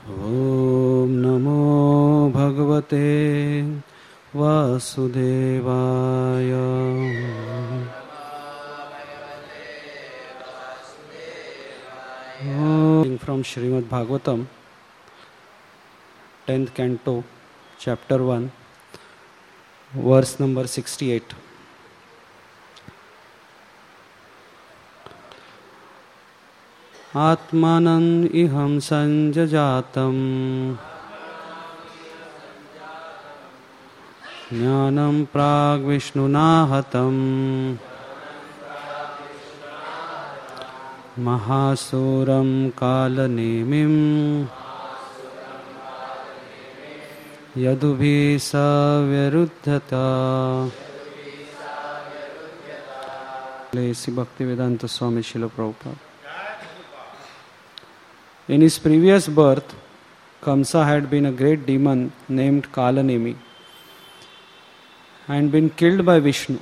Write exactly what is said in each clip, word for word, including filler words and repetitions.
Om Namo Bhagavate Vasudevaya. From Srimad Bhagavatam, tenth Canto, Chapter one, verse number sixty-eight. Atmanan iham sanjajatam jnanam prag vishnunahatam mahasuram kalanemim yadubhi savyarudhyata. Sri Bhaktivedanta Swami Srila Prabhupada. In his previous birth, Kamsa had been a great demon named Kalanemi and been killed by Vishnu.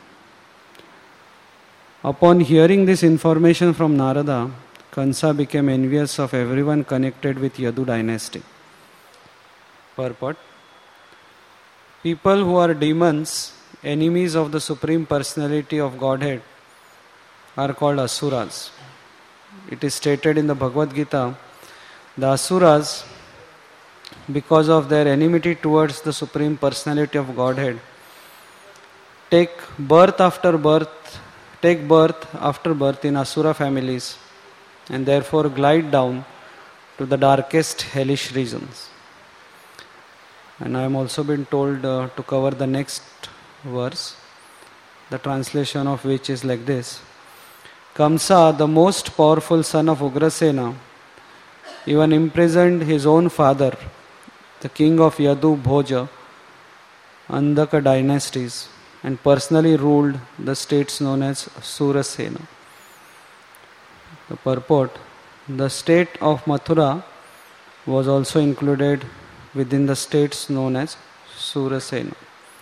Upon hearing this information from Narada, Kamsa became envious of everyone connected with Yadu dynasty. Purport: people who are demons, enemies of the Supreme Personality of Godhead, are called Asuras. It is stated in the Bhagavad Gita, the Asuras, because of their enmity towards the Supreme Personality of Godhead, take birth after birth, take birth after birth in Asura families and therefore glide down to the darkest hellish regions. And I am also been told uh, to cover the next verse, the translation of which is like this. Kamsa, the most powerful son of Ugrasena, even imprisoned his own father, the king of Yadu, Bhoja, Andhaka dynasties, and personally ruled the states known as Surasena. The purport: the state of Mathura was also included within the states known as Surasena.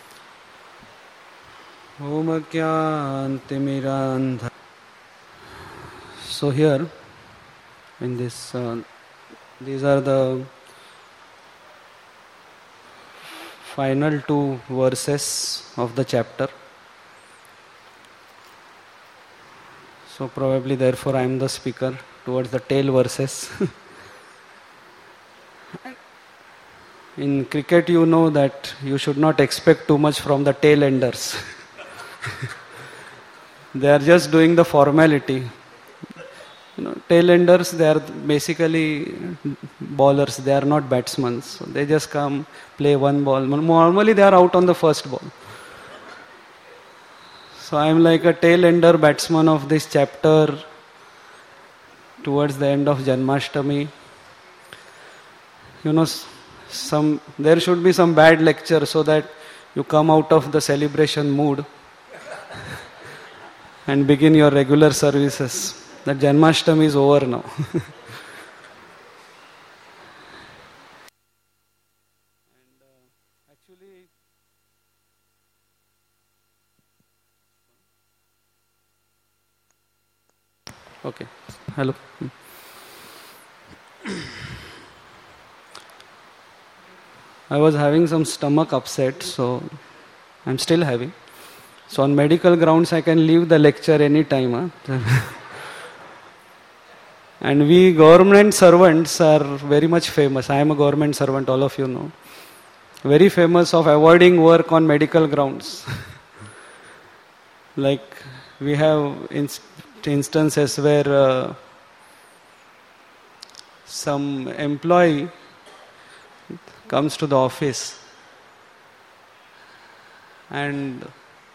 Om Kyantimirandha. So here, in this, uh, these are the final two verses of the chapter. So probably therefore I am the speaker towards the tail verses. In cricket you know that you should not expect too much from the tail enders. They are just doing the formality. You know, tail enders, they are basically bowlers, they are not batsmen. So they just come, play one ball. Normally they are out on the first ball. So I am like a tail ender batsman of this chapter towards the end of Janmashtami. You know, some there should be some bad lecture so that you come out of the celebration mood and begin your regular services. That Janmashtami is over now. and uh, actually, okay, hello. I was having some stomach upset, so I'm still having. So on medical grounds, I can leave the lecture any time. Huh? And we government servants are very much famous. I am a government servant, all of you know. Very famous of avoiding work on medical grounds. Like we have inst- instances where uh, some employee comes to the office and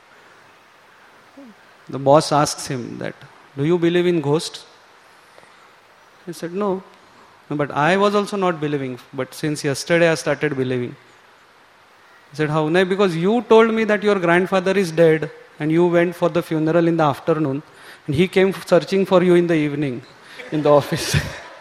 the boss asks him that, do you believe in ghosts? He said, no. But I was also not believing. But since yesterday I started believing. He said, how? No, because you told me that your grandfather is dead and you went for the funeral in the afternoon and he came searching for you in the evening in the office.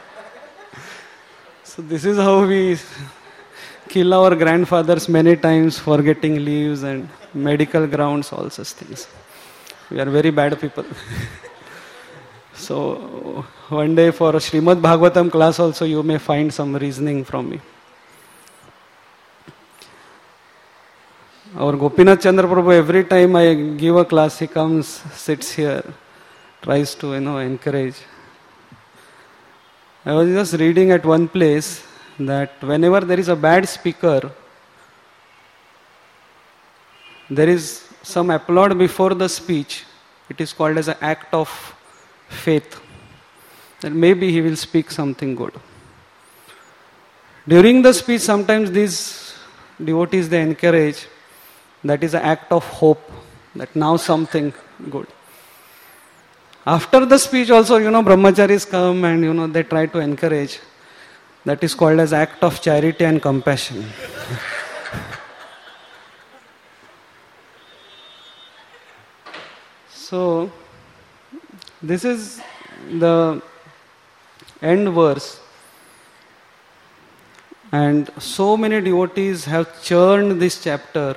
So this is how we kill our grandfathers many times for getting leaves and medical grounds, all such things. We are very bad people. So one day for a Srimad Bhagavatam class also you may find some reasoning from me. Our Gopinath Chandra Prabhu, every time I give a class, he comes, sits here, tries to, you know, encourage. I was just reading at one place that whenever there is a bad speaker, there is some applaud before the speech. It is called as an act of faith. That maybe he will speak something good. During the speech, sometimes these devotees, they encourage. That is an act of hope, that now something good. After the speech also, you know, brahmacharis come and, you know, they try to encourage. That is called as act of charity and compassion. So, this is the end verse. And so many devotees have churned this chapter.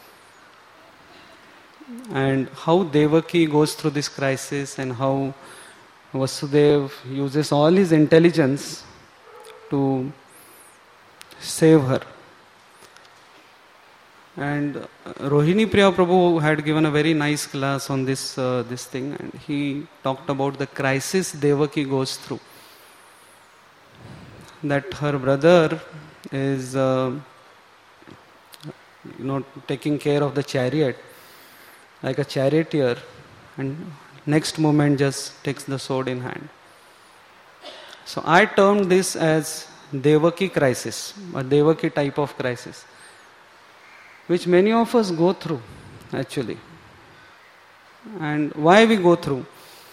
And how Devaki goes through this crisis and how Vasudeva uses all his intelligence to save her. And Rohini Priya Prabhu had given a very nice class on this uh, this thing, and he talked about the crisis Devaki goes through. That her brother is uh, you know taking care of the chariot, like a charioteer, and next moment just takes the sword in hand. So I termed this as Devaki crisis, a Devaki type of crisis, which many of us go through actually. And why we go through?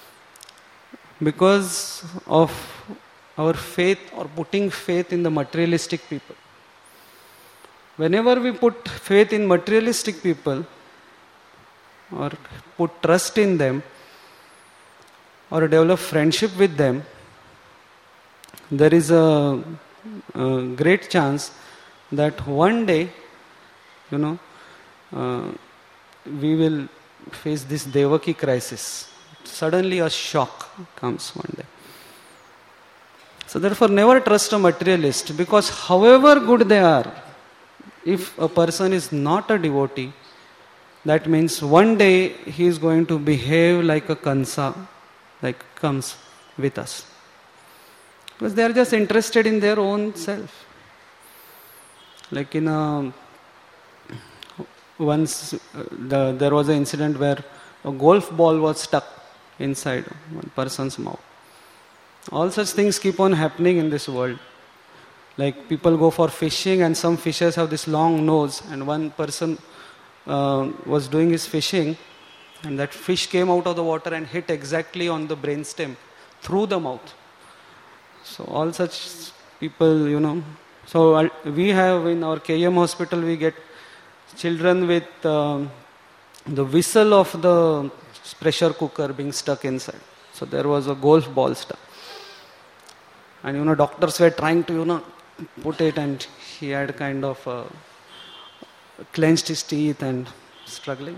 Because of our faith or putting faith in the materialistic people. Whenever we put faith in materialistic people, or put trust in them, or develop friendship with them, there is a, a great chance that one day, you know, uh, we will face this Devaki crisis. Suddenly a shock comes one day. So therefore never trust a materialist, because however good they are, if a person is not a devotee, that means one day he is going to behave like a Kansa, like comes with us. Because they are just interested in their own self. Like in a, once uh, the, there was an incident where a golf ball was stuck inside one person's mouth. All such things keep on happening in this world. Like people go for fishing and some fishers have this long nose, and one person Uh, was doing his fishing, and that fish came out of the water and hit exactly on the brainstem through the mouth. So all such people, you know. So uh, we have in our K M hospital, we get children with uh, the whistle of the pressure cooker being stuck inside. So there was a golf ball stuck, and you know doctors were trying to you know put it, and he had kind of uh, clenched his teeth and struggling.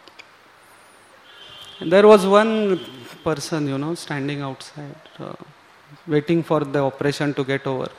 And there was one person, you know, standing outside, uh, waiting for the operation to get over.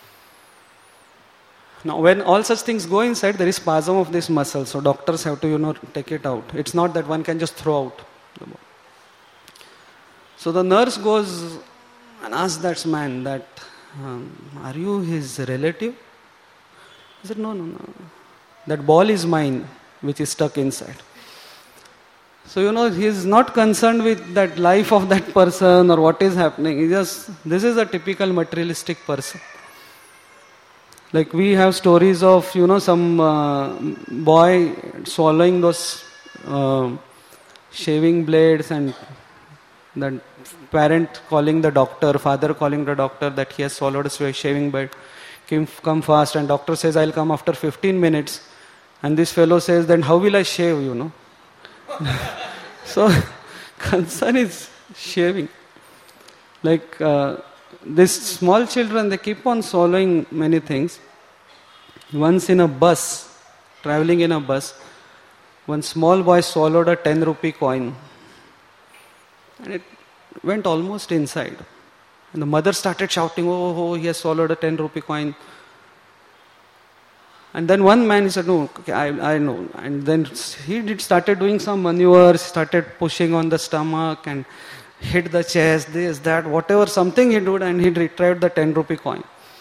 Now, when all such things go inside, there is spasm of this muscle, so doctors have to, you know, take it out. It's not that one can just throw out the ball. So the nurse goes and asks that man that, um, are you his relative? He said, no, no, no. That ball is mine, which is stuck inside. So, you know, he is not concerned with that life of that person or what is happening. He just, this is a typical materialistic person. Like we have stories of, you know, some uh, boy swallowing those uh, shaving blades, and the parent calling the doctor, father calling the doctor that he has swallowed a shaving blade. Come, come fast, and doctor says, I'll come after fifteen minutes. And this fellow says, then how will I shave, you know? So, concern is shaving. Like, uh, these small children, they keep on swallowing many things. Once in a bus, traveling in a bus, one small boy swallowed a ten rupee coin. And it went almost inside. And the mother started shouting, oh, oh, he has swallowed a ten rupee coin. And then one man, he said, no, okay, I, I know. And then he did started doing some maneuvers, started pushing on the stomach and hit the chest, this, that, whatever, something he did, and he retrieved the ten rupee coin.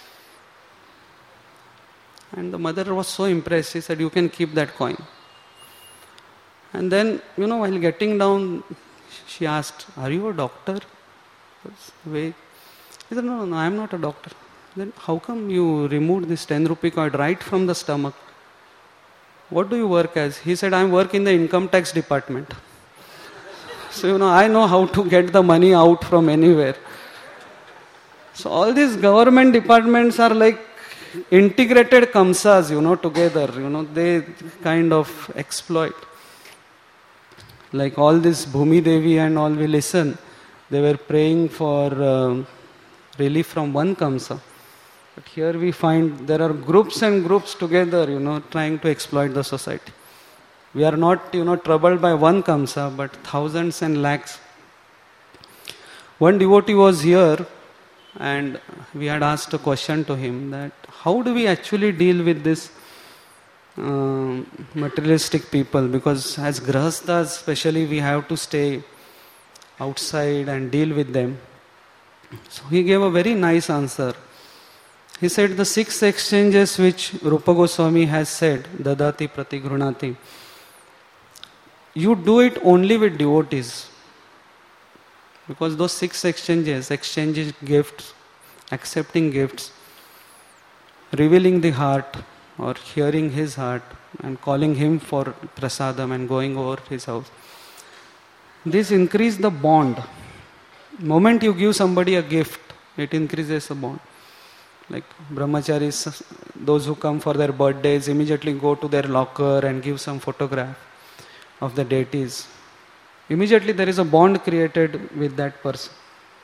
And the mother was so impressed, she said, you can keep that coin. And then, you know, while getting down, she asked, are you a doctor? Wait. He said, no, no, no, I am not a doctor. Then how come you removed this ten rupee coin right from the stomach? What do you work as? He said, I work in the income tax department. So, you know, I know how to get the money out from anywhere. So all these government departments are like integrated kamsas, you know, together. You know, they kind of exploit. Like all this Bhumi Devi and all we listen, they were praying for uh, relief from one kamsa. But here we find there are groups and groups together, you know, trying to exploit the society. We are not, you know, troubled by one kamsa, but thousands and lakhs. One devotee was here, and we had asked a question to him that how do we actually deal with this uh, materialistic people? Because as grahasthas, especially, we have to stay outside and deal with them. So he gave a very nice answer. He said the six exchanges which Rupa Goswami has said, dadati prati grunati, you do it only with devotees. Because those six exchanges, exchanging gifts, accepting gifts, revealing the heart or hearing his heart and calling him for prasadam and going over his house, this increases the bond. Moment you give somebody a gift, it increases the bond. Like brahmacharis, those who come for their birthdays, immediately go to their locker and give some photograph of the deities. Immediately there is a bond created with that person.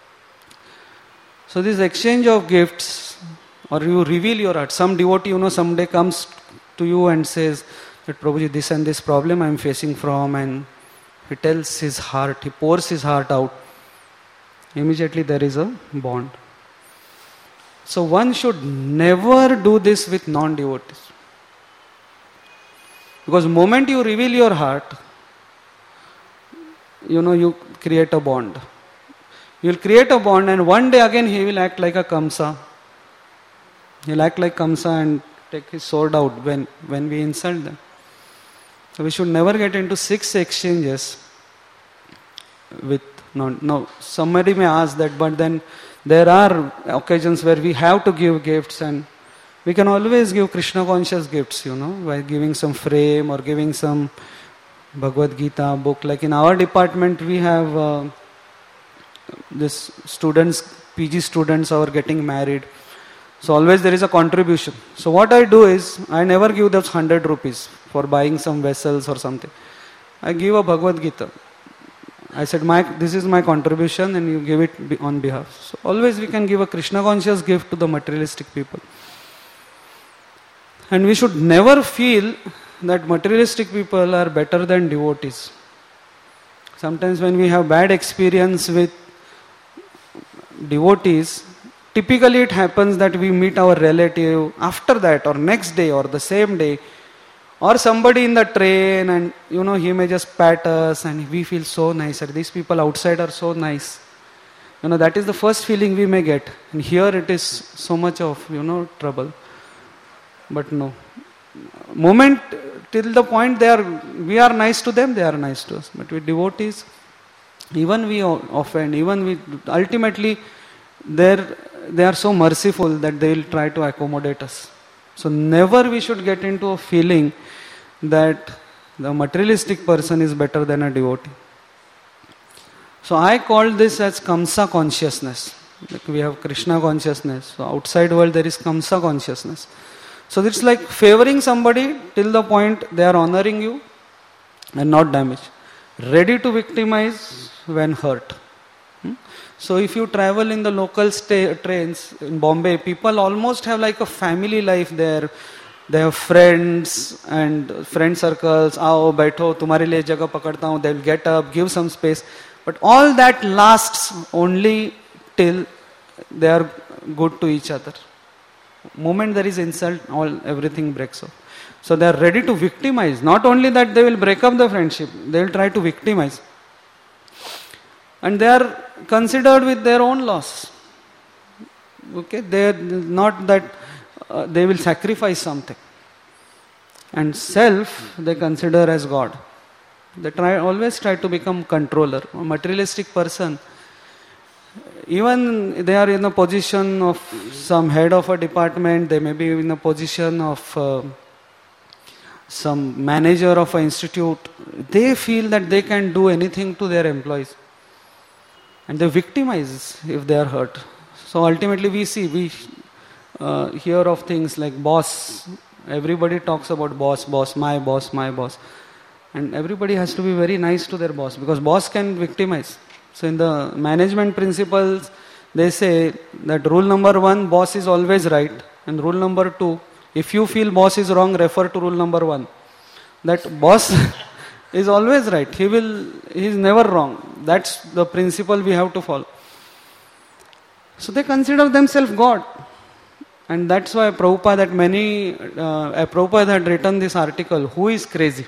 So this exchange of gifts, or you reveal your heart. Some devotee, you know, someday comes to you and says that Prabhuji, this and this problem I am facing from, and he tells his heart, he pours his heart out. Immediately there is a bond. So one should never do this with non-devotees. Because the moment you reveal your heart, you know, you create a bond. You will create a bond, and one day again he will act like a kamsa. He will act like kamsa and take his sword out when, when we insult them. So we should never get into six exchanges with non. Now somebody may ask that, but then there are occasions where we have to give gifts, and we can always give Krishna conscious gifts, you know, by giving some frame or giving some Bhagavad Gita book. Like in our department we have uh, this students, P G students are getting married. So always there is a contribution. So what I do is, I never give those hundred rupees for buying some vessels or something. I give a Bhagavad Gita. I said, my, this is my contribution, and you give it on behalf. So always we can give a Krishna conscious gift to the materialistic people. And we should never feel that materialistic people are better than devotees. Sometimes when we have bad experience with devotees, typically it happens that we meet our relative after that, or next day, or the same day, or somebody in the train, and you know, he may just pat us and we feel so nice. These people outside are so nice. You know, that is the first feeling we may get. And here it is so much of, you know, trouble. But no. Moment till the point they are, we are nice to them, they are nice to us. But with devotees, even we offend, even we, ultimately, they are so merciful that they will try to accommodate us. So never we should get into a feeling that the materialistic person is better than a devotee. So I call this as Kamsa consciousness. Like we have Krishna consciousness. So outside world there is Kamsa consciousness. So it's like favoring somebody till the point they are honoring you and not damage. Ready to victimize when hurt. Hmm? So if you travel in the local stay, trains in Bombay, people almost have like a family life there. They have friends and friend circles. Aao, baitho, tumhare liye jagah pakadta hu. They'll get up, give some space. But all that lasts only till they are good to each other. Moment there is insult, all everything breaks off. So they are ready to victimize. Not only that, they will break up the friendship, they will try to victimize. And they are considered with their own loss. Okay, they are not that uh, they will sacrifice something. And self they consider as God. They try always try to become controller. A materialistic person, even they are in a position of some head of a department, they may be in a position of uh, some manager of an institute, they feel that they can do anything to their employees. And they victimize if they are hurt. So ultimately we see, we uh, hear of things like boss. Everybody talks about boss, boss, my boss, my boss. And everybody has to be very nice to their boss, because boss can victimize. So in the management principles, they say that rule number one, boss is always right. And rule number two, if you feel boss is wrong, refer to rule number one. That boss is always right. He will, he is never wrong. That's the principle we have to follow. So they consider themselves God. And that's why Prabhupada, that many, uh, Prabhupada had written this article, Who is Crazy?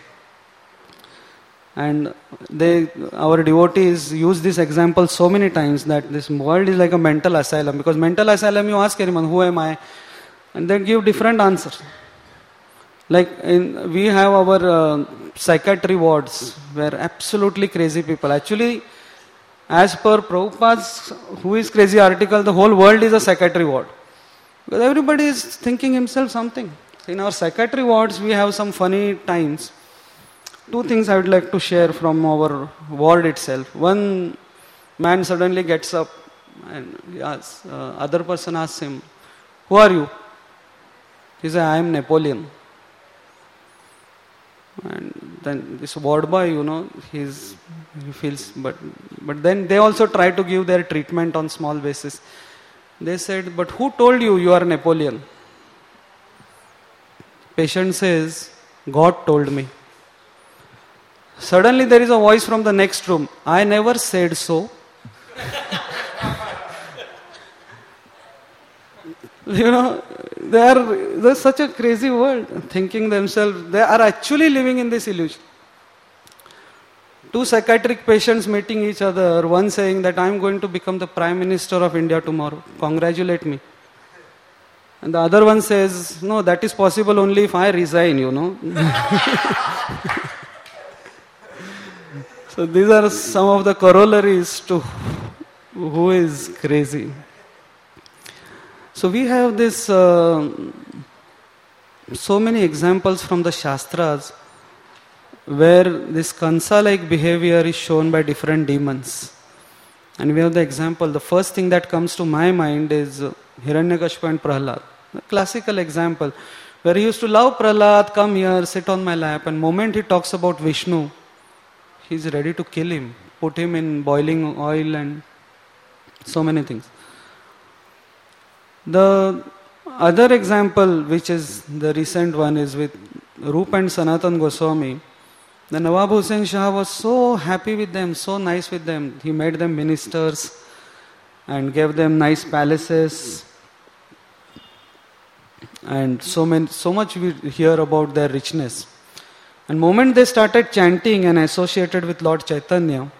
And they, our devotees use this example so many times that this world is like a mental asylum. Because mental asylum, you ask anyone, who am I? And they give different answers. Like in, we have our uh, psychiatry wards where absolutely crazy people. Actually, as per Prabhupada's Who is Crazy article, the whole world is a psychiatry ward. Because everybody is thinking himself something. In our psychiatry wards, we have some funny times. Two things I would like to share from our ward itself. One man suddenly gets up and he asks, uh, other person asks him, who are you? He says, I am Napoleon. And then this ward boy, you know, he's, he feels, but, but then they also try to give their treatment on small basis. They said, but who told you you are Napoleon? Patient says, God told me. Suddenly there is a voice from the next room. I never said so. You know, they are, they're such a crazy world, thinking themselves, they are actually living in this illusion. Two psychiatric patients meeting each other, one saying that I am going to become the Prime Minister of India tomorrow. Congratulate me. And the other one says, no, that is possible only if I resign, you know. So these are some of the corollaries to who is crazy. So we have this, uh, so many examples from the Shastras where this Kansa-like behavior is shown by different demons. And we have the example, the first thing that comes to my mind is Hiranyakashipu and Prahlad. A classical example where he used to love Prahlad, come here, sit on my lap, and the moment he talks about Vishnu, he is ready to kill him, put him in boiling oil and so many things. The other example, which is the recent one, is with Rup and Sanatan Goswami. The Nawab Hussain Shah was so happy with them, so nice with them. He made them ministers and gave them nice palaces. And so many, so much we hear about their richness. And the moment they started chanting and associated with Lord Chaitanya,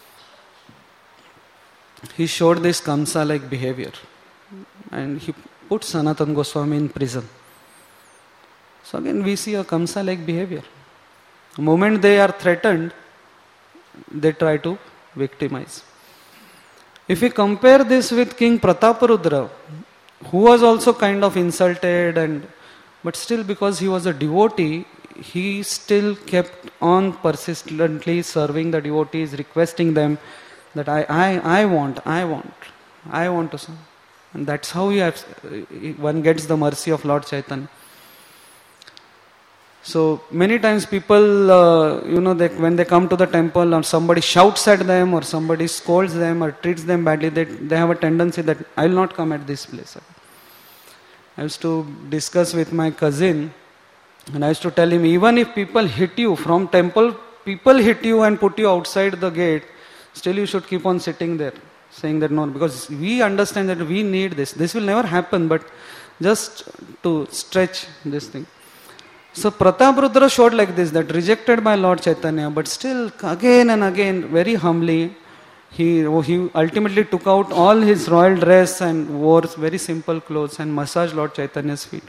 he showed this Kamsa-like behavior. And he put Sanatan Goswami in prison. So again we see a Kamsa-like behavior. The moment they are threatened, they try to victimize. If we compare this with King Prataparudra, who was also kind of insulted, and but still because he was a devotee, he still kept on persistently serving the devotees, requesting them that I, I, I want, I want, I want to serve. And that's how he has, one gets the mercy of Lord Chaitanya. So many times people, uh, you know, they, when they come to the temple or somebody shouts at them or somebody scolds them or treats them badly, they, they have a tendency that I will not come at this place. I used to discuss with my cousin and I used to tell him, even if people hit you from temple, people hit you and put you outside the gate, Still you should keep on sitting there, saying that no, because we understand that we need this. This will never happen, but just to stretch this thing. So Prataprudra showed like this, that rejected by Lord Chaitanya, but still again and again, very humbly, he, he ultimately took out all his royal dress and wore very simple clothes and massaged Lord Chaitanya's feet.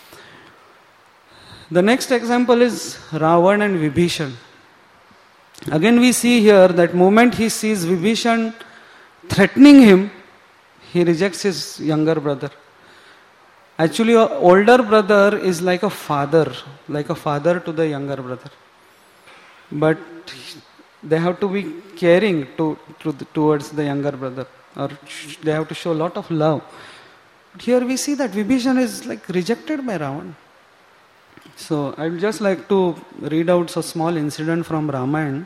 The next example is Ravan and Vibhishan. Again we see here that moment he sees Vibhishan threatening him, he rejects his younger brother. Actually, an older brother is like a father, like a father to the younger brother. But they have to be caring to, to towards the younger brother, or they have to show a lot of love. But here we see that Vibhishan is like rejected by Ravan. So I would just like to read out a small incident from Ramayana.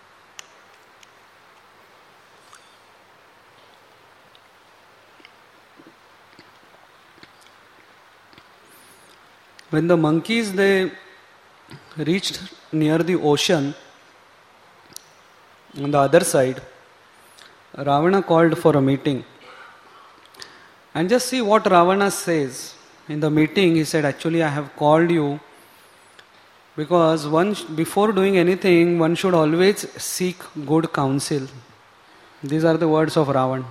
When the monkeys, they reached near the ocean, on the other side, Ravana called for a meeting. And just see what Ravana says. In the meeting, he said, actually I have called you because one, before doing anything, one should always seek good counsel. These are the words of Ravan.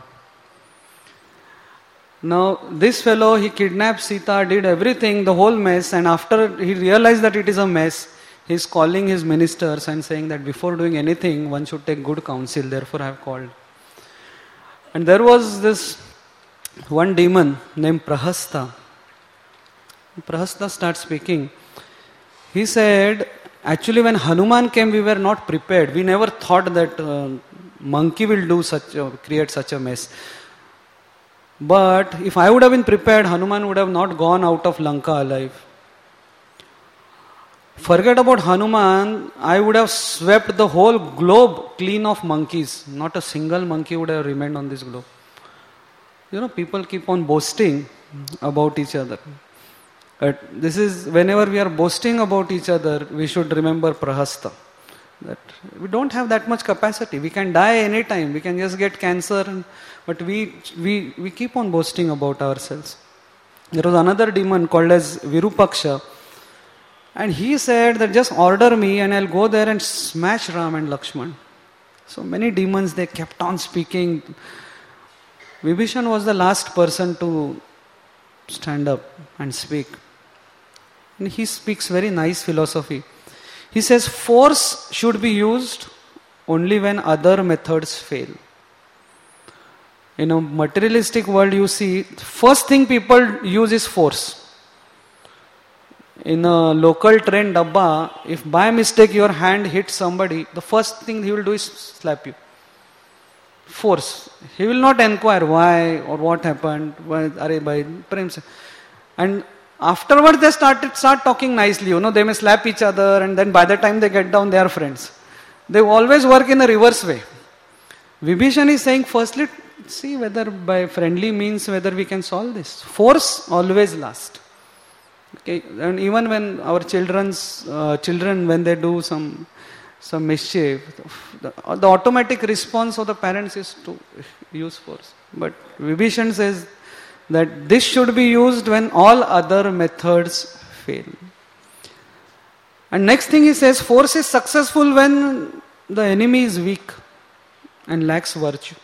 Now, this fellow, he kidnapped Sita, did everything, the whole mess, and after he realized that it is a mess, he is calling his ministers and saying that before doing anything, one should take good counsel, therefore I have called. And there was this one demon named Prahasta. Prahasta starts speaking. He said, actually when Hanuman came, we were not prepared. We never thought that uh, monkey will do such a, create such a mess. But if I would have been prepared, Hanuman would have not gone out of Lanka alive. Forget about Hanuman, I would have swept the whole globe clean of monkeys. Not a single monkey would have remained on this globe. You know, people keep on boasting about each other. But this is, whenever we are boasting about each other, we should remember Prahasta. That we don't have that much capacity. We can die anytime. We can just get cancer. And, but we, we, we keep on boasting about ourselves. There was another demon called as Virupaksha. And he said that just order me and I'll go there and smash Ram and Lakshman. So many demons, they kept on speaking. Vibhishan was the last person to stand up and speak. And he speaks very nice philosophy. He says force should be used only when other methods fail. In a materialistic world, you see, first thing people use is force. In a local train dabba, if by mistake your hand hits somebody, the first thing he will do is slap you. Force. He will not inquire why or what happened. Why, and afterwards they start, start talking nicely. You know, they may slap each other and then by the time they get down, they are friends. They always work in a reverse way. Vibhishan is saying, firstly, see whether by friendly means, whether we can solve this. Force always lasts. Okay, and even when our children's uh, children, when they do some some mischief, the, the automatic response of the parents is to use force. But Vibhishan says that this should be used when all other methods fail. And next thing he says, force is successful when the enemy is weak and lacks virtue.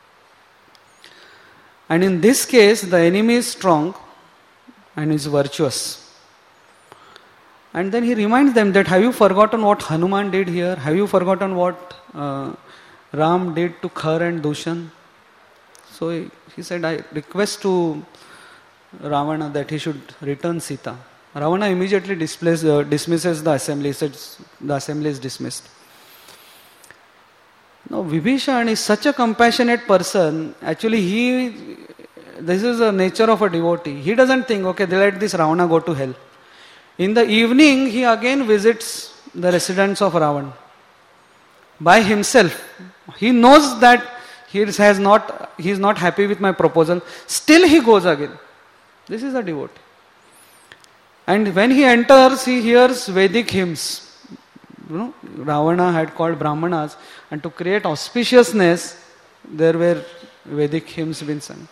And in this case, the enemy is strong and is virtuous. And then he reminds them that, have you forgotten what Hanuman did here? Have you forgotten what uh, Ram did to Khar and Dushan? So he, he said, I request to Ravana that he should return Sita. Ravana immediately displays, uh, dismisses the assembly. He says the assembly is dismissed. Now Vibhishan is such a compassionate person. Actually he, this is the nature of a devotee. He doesn't think, okay, let this Ravana go to hell. In the evening, he again visits the residence of Ravan by himself. He knows that he has not, he is not happy with my proposal. Still he goes again. This is a devotee. And when he enters, he hears Vedic hymns. you know, Ravana had called Brahmanas, and to create auspiciousness, there were Vedic hymns being sung.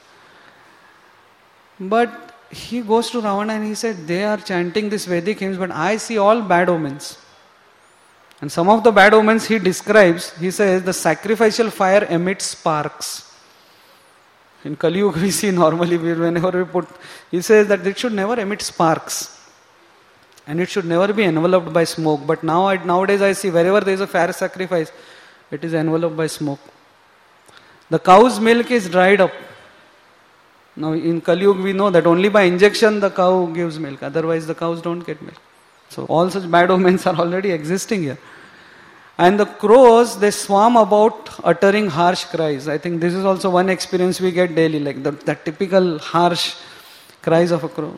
But he goes to Ravana and he said, they are chanting these Vedic hymns, but I see all bad omens. And some of the bad omens he describes, he says, the sacrificial fire emits sparks. In Kali Yuga we see normally, whenever we put, he says that it should never emit sparks. And it should never be enveloped by smoke. But now, I, nowadays I see wherever there is a fire sacrifice, it is enveloped by smoke. The cow's milk is dried up. Now in Kali Yuga we know that only by injection the cow gives milk. Otherwise the cows don't get milk. So all such bad omens are already existing here. And the crows, they swarm about uttering harsh cries. I think this is also one experience we get daily, like the, the typical harsh cries of a crow.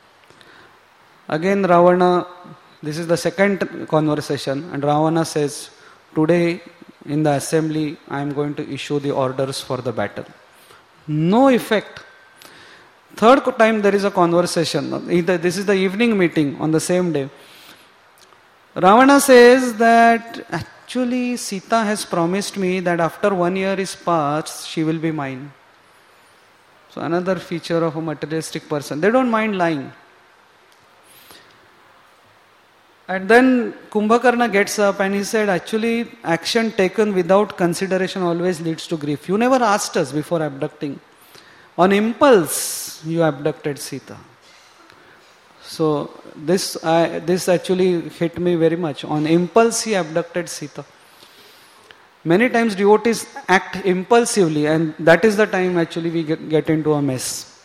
Again Ravana, this is the second conversation, and Ravana says, today in the assembly I am going to issue the orders for the battle. No effect. Third time there is a conversation. This is the evening meeting on the same day. Ravana says that actually Sita has promised me that after one year is passed, she will be mine. So another feature of a materialistic person. They don't mind lying. And then Kumbhakarna gets up and he said, actually action taken without consideration always leads to grief. You never asked us before abducting. On impulse, you abducted Sita. So this I, this actually hit me very much. On impulse, he abducted Sita. Many times devotees act impulsively, and that is the time actually we get, get into a mess.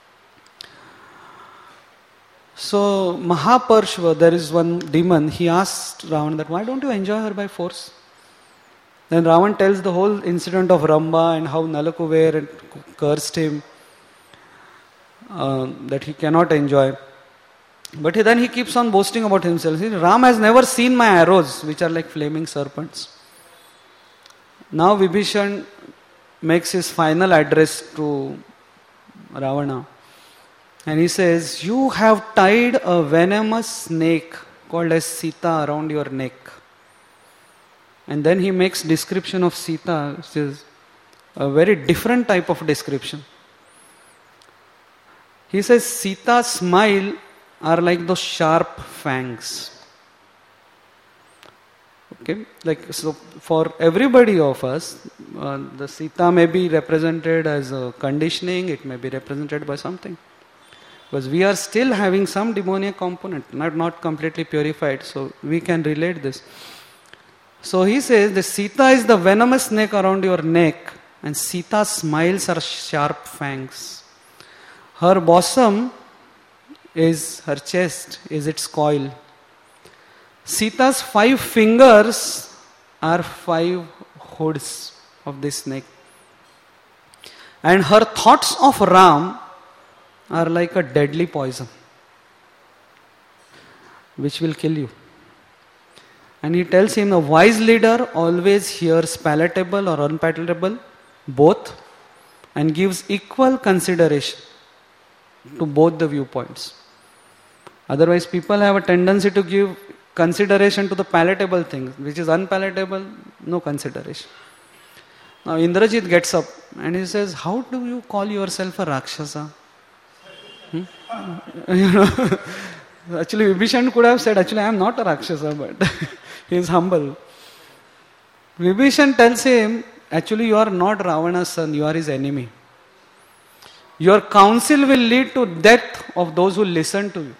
So Mahaparshva, there is one demon, he asked Ravana that, why don't you enjoy her by force? Then Ravana tells the whole incident of Ramba and how Nalakuver cursed him, uh, that he cannot enjoy. But he, then he keeps on boasting about himself. See, Ram has never seen my arrows, which are like flaming serpents. Now Vibhishan makes his final address to Ravana. And he says, you have tied a venomous snake called as Sita around your neck. And then he makes description of Sita, which is a very different type of description. He says, Sita's smile are like those sharp fangs. Okay, like so for everybody of us, uh, the Sita may be represented as a conditioning, it may be represented by something. Because we are still having some demoniac component, not, not completely purified, so we can relate this. So he says, the Sita is the venomous snake around your neck, and Sita's smiles are sharp fangs. Her bosom is, her chest is its coil. Sita's five fingers are five hoods of this snake. And her thoughts of Ram are like a deadly poison, which will kill you. And he tells him, a wise leader always hears palatable or unpalatable, both, and gives equal consideration to both the viewpoints. Otherwise, people have a tendency to give consideration to the palatable things, which is unpalatable, no consideration. Now Indrajit gets up and he says, how do you call yourself a Rakshasa? Hmm? You know, actually Vibhishan could have said, actually I am not a Rakshasa, but he is humble. Vibhishan tells him, actually you are not Ravana's son, you are his enemy. Your counsel will lead to death of those who listen to you.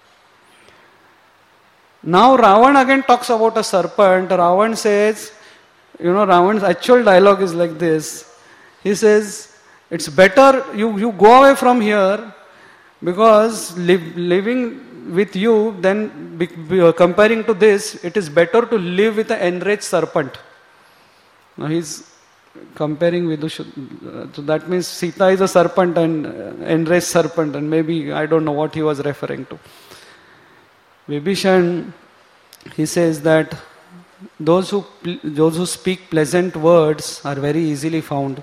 Now Ravana again talks about a serpent. Ravana says, you know, Ravana's actual dialogue is like this. He says, it's better you, you go away from here, because live, living with you, then be, be, comparing to this, it is better to live with an enraged serpent. Now he's comparing Vidusha. So that means Sita is a serpent and uh, enraged serpent, and maybe I don't know what he was referring to. Vibhishan, he says that those who those who speak pleasant words are very easily found.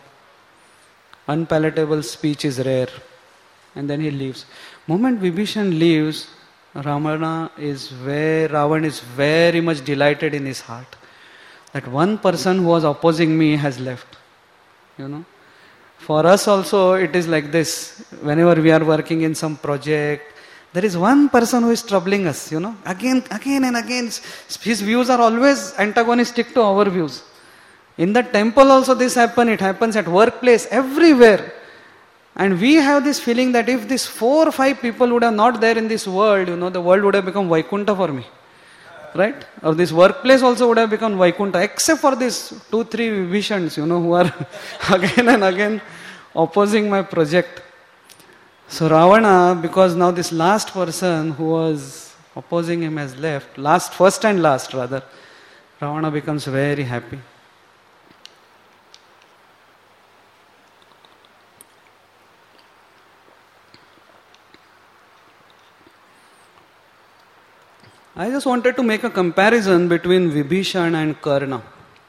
Unpalatable speech is rare. And then he leaves. Moment Vibhishan leaves, Ravana is very, Ravan is very much delighted in his heart that one person who was opposing me has left. You know, for us also it is like this. Whenever we are working in some project, there is one person who is troubling us. You know, again, again and again, his views are always antagonistic to our views. In the temple also this happens. It happens at workplace, everywhere. And we have this feeling that if these four or five people would have not there in this world, you know, the world would have become Vaikuntha for me. Right? Or this workplace also would have become Vaikuntha, except for these two, three Vibhishans, you know, who are again and again opposing my project. So Ravana, because now this last person who was opposing him has left, last, first and last rather, Ravana becomes very happy. I just wanted to make a comparison between Vibhishan and Karna.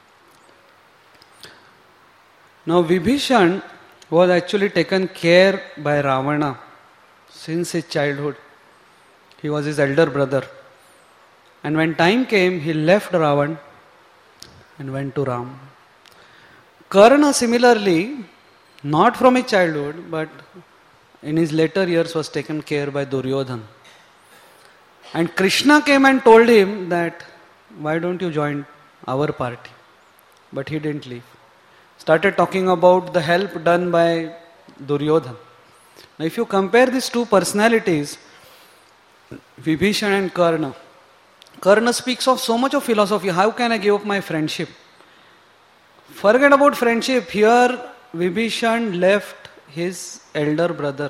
Now Vibhishan was actually taken care by Ravana since his childhood. He was his elder brother. And when time came, he left Ravan and went to Ram. Karna similarly, not from his childhood, but in his later years was taken care by Duryodhana. And Krishna came and told him that, why don't you join our party? But he didn't leave. Started talking about the help done by Duryodhana. Now if you compare these two personalities, Vibhishan and Karna, Karna speaks of so much of philosophy. How can I give up my friendship? Forget about friendship. Here Vibhishan left his elder brother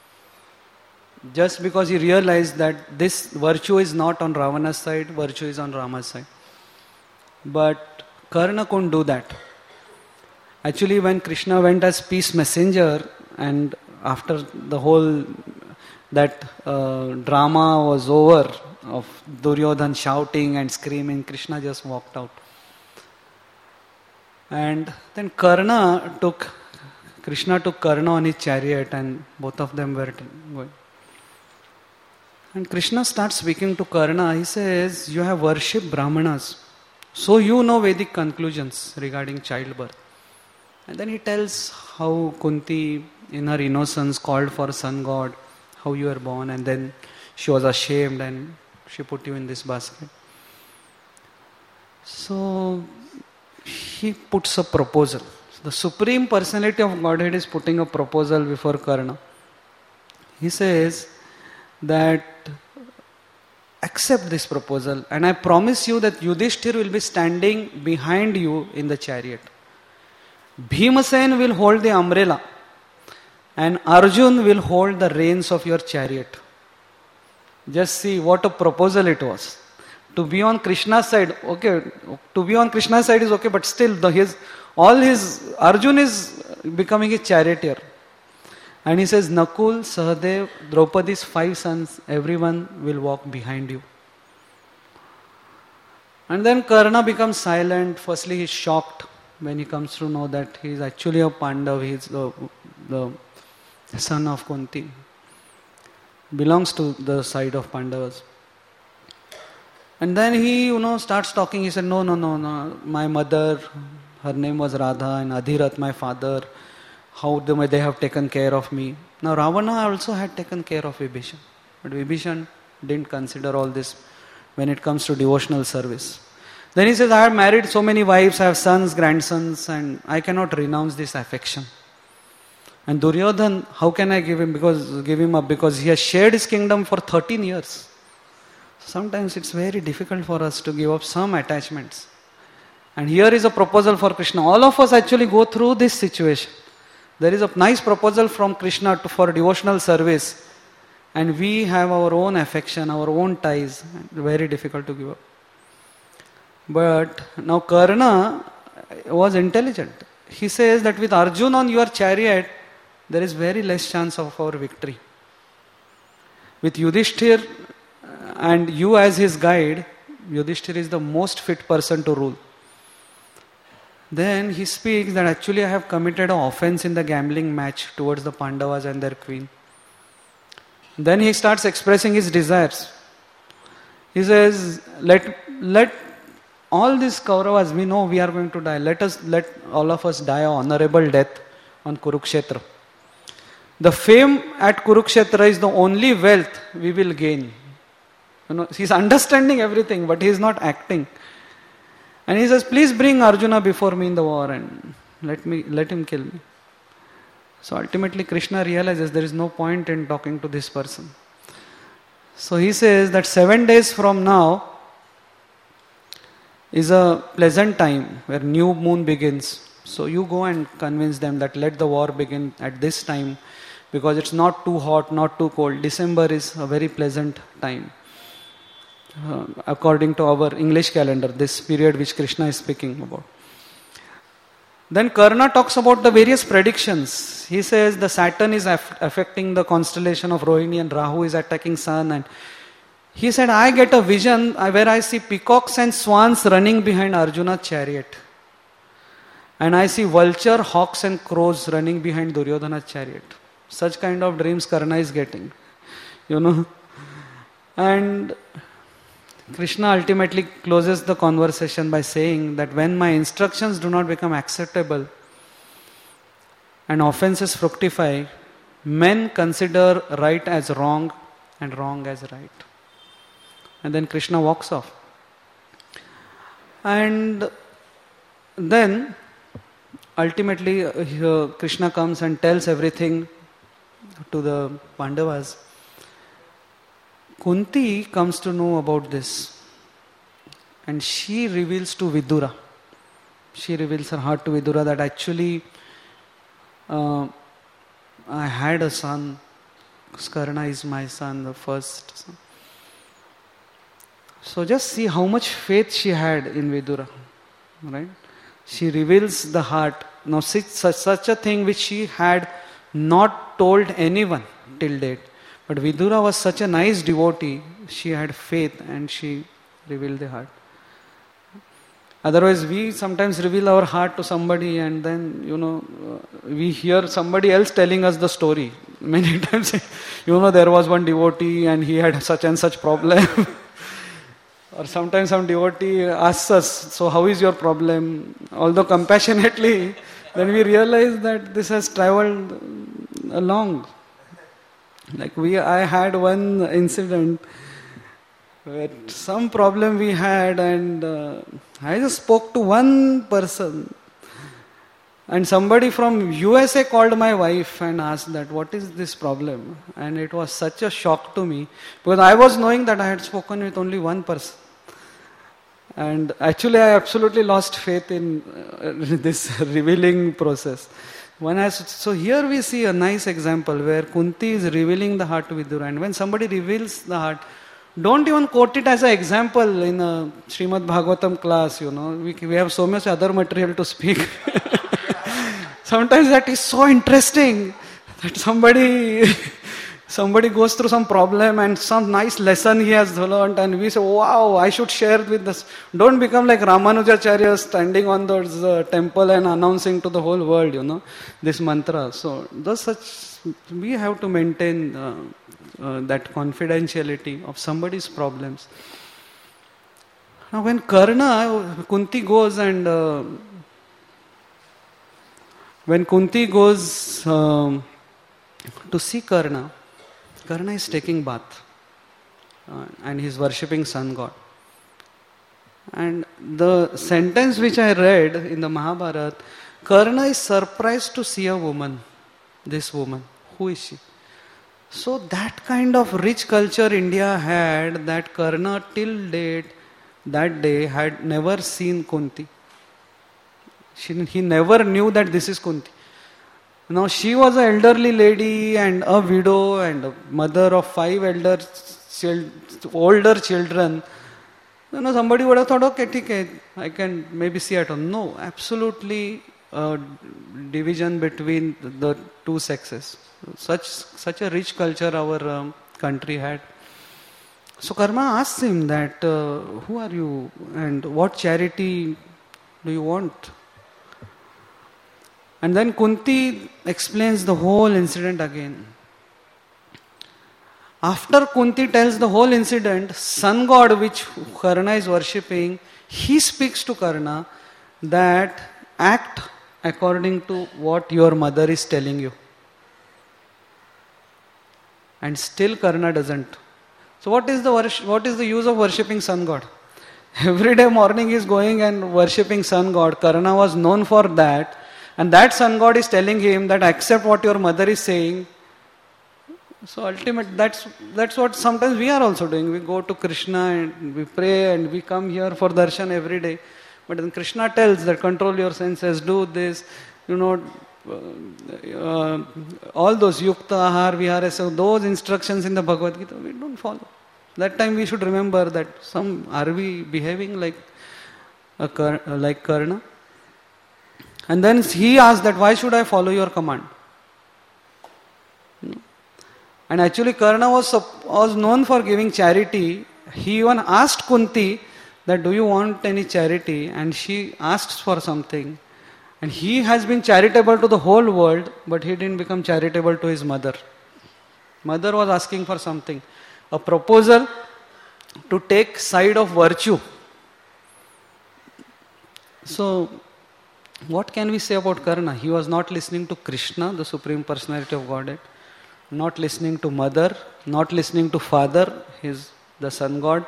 just because he realized that this virtue is not on Ravana's side, virtue is on Rama's side. But Karna couldn't do that. Actually, when Krishna went as peace messenger, and after the whole that uh, drama was over of Duryodhana shouting and screaming, Krishna just walked out. And then Karna took, Krishna took Karna on his chariot, and both of them were going. And Krishna starts speaking to Karna. He says, you have worshipped Brahmanas, so you know Vedic conclusions regarding childbirth. And then he tells how Kunti in her innocence called for sun god, how you were born, and then she was ashamed and she put you in this basket. So he puts a proposal. The Supreme Personality of Godhead is putting a proposal before Karna. He says that accept this proposal, and I promise you that Yudhishthir will be standing behind you in the chariot. Bhimasen will hold the umbrella and Arjun will hold the reins of your chariot. Just see what a proposal it was. To be on Krishna's side, okay, to be on Krishna's side is okay, but still the, his, all his, Arjun is becoming a charioteer. And he says, Nakul, Sahadev, Draupadi's five sons, everyone will walk behind you. And then Karna becomes silent. Firstly, he's shocked when he comes to know that he is actually a Pandav, he is the, the son of Kunti. Belongs to the side of Pandavas. And then he, you know, starts talking. He said, no, no, no, no. My mother, her name was Radha, and Adhirath, my father, how they have taken care of me. Now Ravana also had taken care of Vibhishan. But Vibhishan didn't consider all this when it comes to devotional service. Then he says, I have married so many wives, I have sons, grandsons, and I cannot renounce this affection. And Duryodhana, how can I give him because give him up? Because he has shared his kingdom for thirteen years. Sometimes it's very difficult for us to give up some attachments. And here is a proposal for Krishna. All of us actually go through this situation. There is a nice proposal from Krishna to, for devotional service, and we have our own affection, our own ties. Very difficult to give up. But now Karna was intelligent. He says that with Arjun on your chariot, there is very less chance of our victory. With Yudhishthir and you as his guide, Yudhishthir is the most fit person to rule. Then he speaks that actually I have committed an offense in the gambling match towards the Pandavas and their queen. Then he starts expressing his desires. He says, let, let all these Kauravas, we know we are going to die. Let us, let all of us die an honorable death on Kurukshetra. The fame at Kurukshetra is the only wealth we will gain. You know, he's understanding everything, but he's not acting. And he says, please bring Arjuna before me in the war and let me, let him kill me. So ultimately Krishna realizes there is no point in talking to this person. So he says that seven days from now is a pleasant time where new moon begins. So you go and convince them that let the war begin at this time, because it's not too hot, not too cold. December is a very pleasant time. Uh, according to our English calendar, this period which Krishna is speaking about. Then Karna talks about the various predictions. He says the Saturn is aff- affecting the constellation of Rohini and Rahu is attacking Sun. And he said, I get a vision where I see peacocks and swans running behind Arjuna's chariot. And I see vulture, hawks and crows running behind Duryodhana's chariot. Such kind of dreams Karna is getting. You know. And Krishna ultimately closes the conversation by saying that when my instructions do not become acceptable and offenses fructify, men consider right as wrong and wrong as right. And then Krishna walks off. And then ultimately uh, Krishna comes and tells everything to the Pandavas. Kunti comes to know about this and she reveals to Vidura. She reveals her heart to Vidura that actually uh, I had a son. Karna is my son, the first son. So just see how much faith she had in Vidura. Right? She reveals the heart. Now such, such a thing which she had not told anyone till date. But Vidura was such a nice devotee, she had faith and she revealed the heart. Otherwise, we sometimes reveal our heart to somebody and then, you know, uh, we hear somebody else telling us the story. Many times, you know, there was one devotee and he had such and such problem. Or sometimes some devotee asks us, so how is your problem? Although compassionately, then we realize that this has traveled along. Like we, I had one incident where some problem we had and uh, I just spoke to one person and somebody from U S A called my wife and asked that what is this problem, and it was such a shock to me because I was knowing that I had spoken with only one person and actually I absolutely lost faith in uh, this revealing process. One has, so here we see a nice example where Kunti is revealing the heart to Vidura, and when somebody reveals the heart, don't even quote it as an example in a Srimad Bhagavatam class, you know. We, we have so much other material to speak. Sometimes that is so interesting that somebody somebody goes through some problem and some nice lesson he has learned and we say, wow, I should share with this. Don't become like Ramanujacharya standing on those uh, temple and announcing to the whole world, you know, this mantra. So those such, we have to maintain uh, uh, that confidentiality of somebody's problems. Now when Karna, Kunti goes and uh, when Kunti goes um, to see Karna, Karna is taking bath uh, and he is worshipping sun god. And the sentence which I read in the Mahabharata, Karna is surprised to see a woman, this woman. Who is she? So that kind of rich culture India had, that Karna till date, that day had never seen Kunti. She, he never knew that this is Kunti. Now she was an elderly lady and a widow and a mother of five elder chil- older children. You know, somebody would have thought, okay, okay, I can maybe see at home. No, absolutely uh, division between the two sexes. Such such a rich culture our um, country had. So Karma asks him that, uh, who are you and what charity do you want? And then Kunti explains the whole incident again. After Kunti tells the whole incident, sun god which Karna is worshipping, he speaks to Karna that act according to what your mother is telling you. And still Karna doesn't. So what is the worship, what is the use of worshipping sun god? Every day morning he is going and worshipping sun god. Karna was known for that. And that sun god is telling him that accept what your mother is saying. So ultimately, that's that's what sometimes we are also doing. We go to Krishna and we pray and we come here for darshan every day. But then Krishna tells that control your senses, do this, you know, uh, uh, all those yukta, ahar, vihara, so those instructions in the Bhagavad Gita, we don't follow. That time we should remember that some, are we behaving like a, like Karna? And then he asked that, why should I follow your command? And actually Karna was, was known for giving charity. He even asked Kunti that, do you want any charity? And she asks for something. And he has been charitable to the whole world, but he didn't become charitable to his mother. Mother was asking for something. A proposal to take side of virtue. So, what can we say about Karna? He was not listening to Krishna, the Supreme Personality of Godhead. Not listening to mother, not listening to father, his the sun god.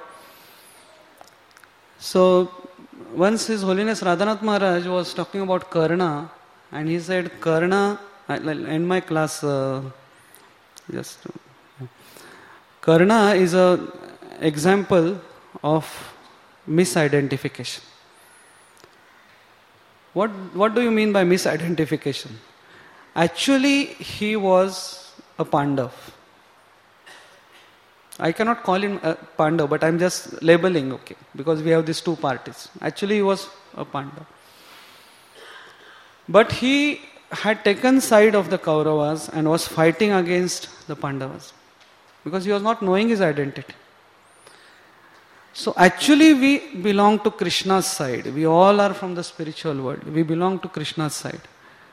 So once His Holiness Radhanath Maharaj was talking about Karna, and he said, Karna, I'll end my class, uh, just, uh, Karna is an example of misidentification. What, what do you mean by misidentification? Actually, he was a Pandav. I cannot call him a Pandav, but I am just labeling, okay, because we have these two parties. Actually, he was a Pandav. But he had taken side of the Kauravas and was fighting against the Pandavas because he was not knowing his identity. So actually, we belong to Krishna's side. We all are from the spiritual world. We belong to Krishna's side.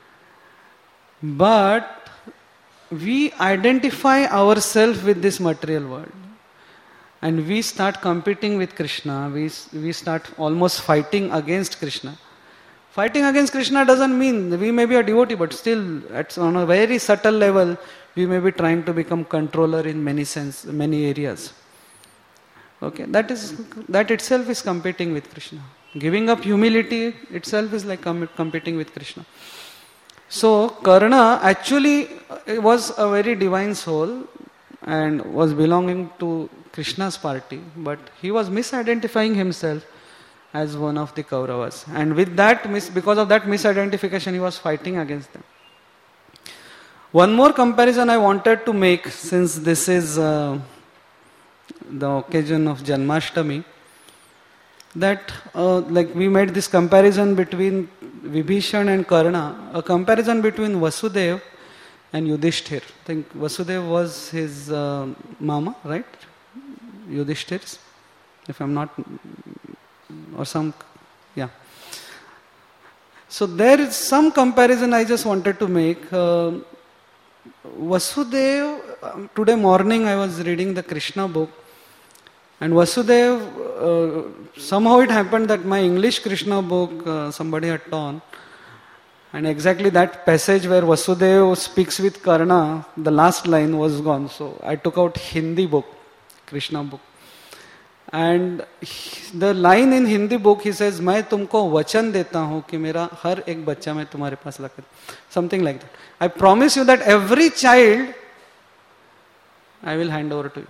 But we identify ourselves with this material world and we start competing with Krishna. We, we start almost fighting against Krishna. Fighting against Krishna doesn't mean we may be a devotee, but still at, on a very subtle level we may be trying to become controller in many sense, many areas. Okay, that is that itself is competing with Krishna. Giving up humility itself is like com- competing with Krishna. So Karna actually was a very divine soul and was belonging to Krishna's party, but he was misidentifying himself as one of the Kauravas. And with that, because of that misidentification, he was fighting against them. One more comparison I wanted to make, since this is uh, the occasion of Janmashtami, that uh, like we made this comparison between Vibhishan and Karna, a comparison between Vasudeva and Yudhishthir. I think Vasudeva was his uh, mama, right? Yudhishthir's, if I'm not, or some, yeah. So there is some comparison I just wanted to make. Uh, Vasudeva, um, today morning I was reading the Krishna book, and Vasudeva, uh, somehow it happened that my English Krishna book uh, somebody had torn, and exactly that passage where Vasudeva speaks with Karna, the last line was gone. So I took out Hindi book, Krishna book. And he, the line in Hindi book, he says, मैं तुमको वचन देता हूँ कि मेरा हर एक बच्चा मैं तुम्हारे पास लाकर, something like that. I promise you that every child I will hand over to you.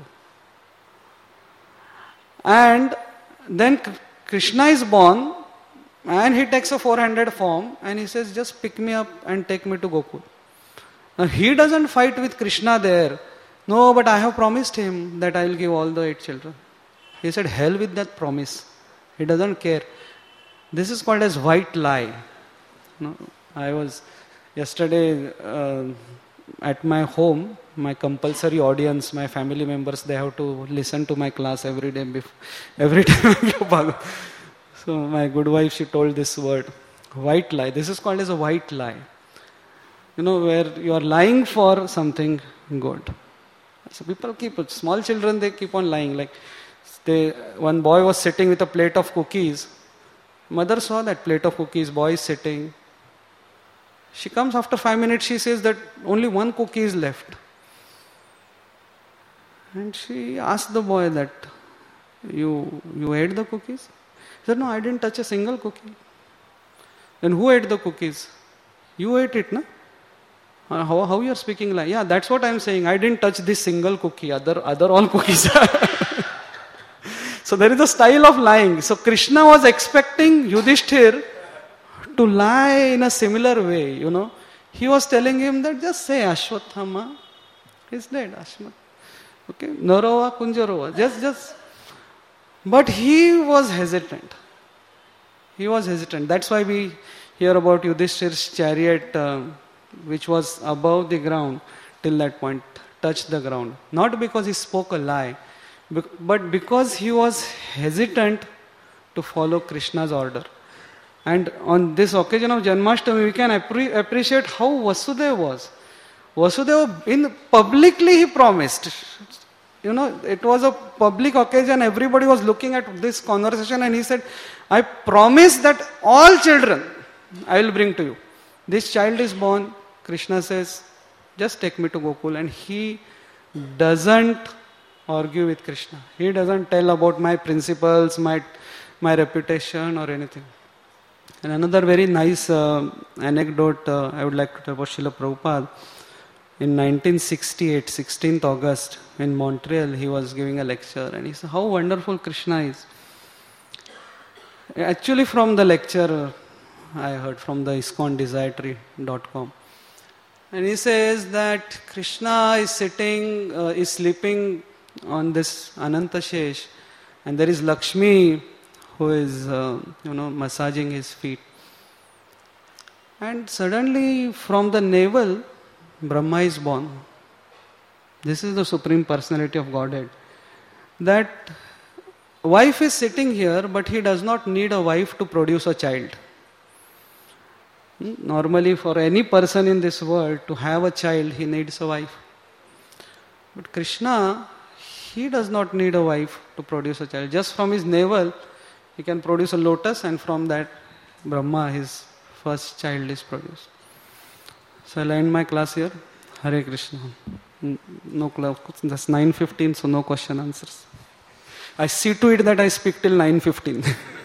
And then Krishna is born and he takes a four-handed form and he says, just pick me up and take me to Gokul. Now he doesn't fight with Krishna there. No, but I have promised him that I will give all the eight children. He said, hell with that promise. He doesn't care. This is called as white lie. No, I was yesterday uh, at my home, my compulsory audience, my family members, they have to listen to my class every day, before, every time. So my good wife, she told this word, white lie. This is called as a white lie. You know, where you are lying for something good. So people keep, small children, they keep on lying. Like, they, one boy was sitting with a plate of cookies. Mother saw that plate of cookies, boy is sitting. She comes after five minutes, she says that only one cookie is left. And she asked the boy that, you, you ate the cookies? He said, no, I didn't touch a single cookie. Then who ate the cookies? You ate it, no? Uh, how, how you are speaking like? Yeah, that's what I am saying. I didn't touch this single cookie. Other, other all cookies. So there is a style of lying. So Krishna was expecting Yudhishthir to lie in a similar way, you know. He was telling him that just say Ashwathama is dead. Ashwath. Okay, Narova Kunjarova. Just, just. But he was hesitant. He was hesitant. That's why we hear about Yudhishthir's chariot, uh, which was above the ground till that point, touched the ground. Not because he spoke a lie, but because he was hesitant to follow Krishna's order. And on this occasion of Janmashtami, we can appre- appreciate how Vasudeva was. Vasudeva, in publicly he promised. You know, it was a public occasion, everybody was looking at this conversation, and he said, I promise that all children I will bring to you. This child is born, Krishna says, just take me to Gokul. And he doesn't argue with Krishna. He doesn't tell about my principles, my, my reputation or anything. And another very nice uh, anecdote uh, I would like to tell about Srila Prabhupada. In nineteen sixty-eight, sixteenth August, in Montreal, he was giving a lecture, and he said, how wonderful Krishna is. Actually, from the lecture, uh, I heard from the ISKCON Desire dot com. And he says that Krishna is sitting, uh, is sleeping on this Anantashesh, and there is Lakshmi who is, uh, you know, massaging his feet. And suddenly, from the navel, Brahma is born. This is the Supreme Personality of Godhead. That wife is sitting here, but he does not need a wife to produce a child. Normally, for any person in this world to have a child, he needs a wife. But Krishna, he does not need a wife to produce a child. Just from his navel, he can produce a lotus, and from that, Brahma, his first child, is produced. So I'll end my class here. Hare Krishna. No class. That's nine fifteen, so no question answers. I see to it that I speak till nine fifteen.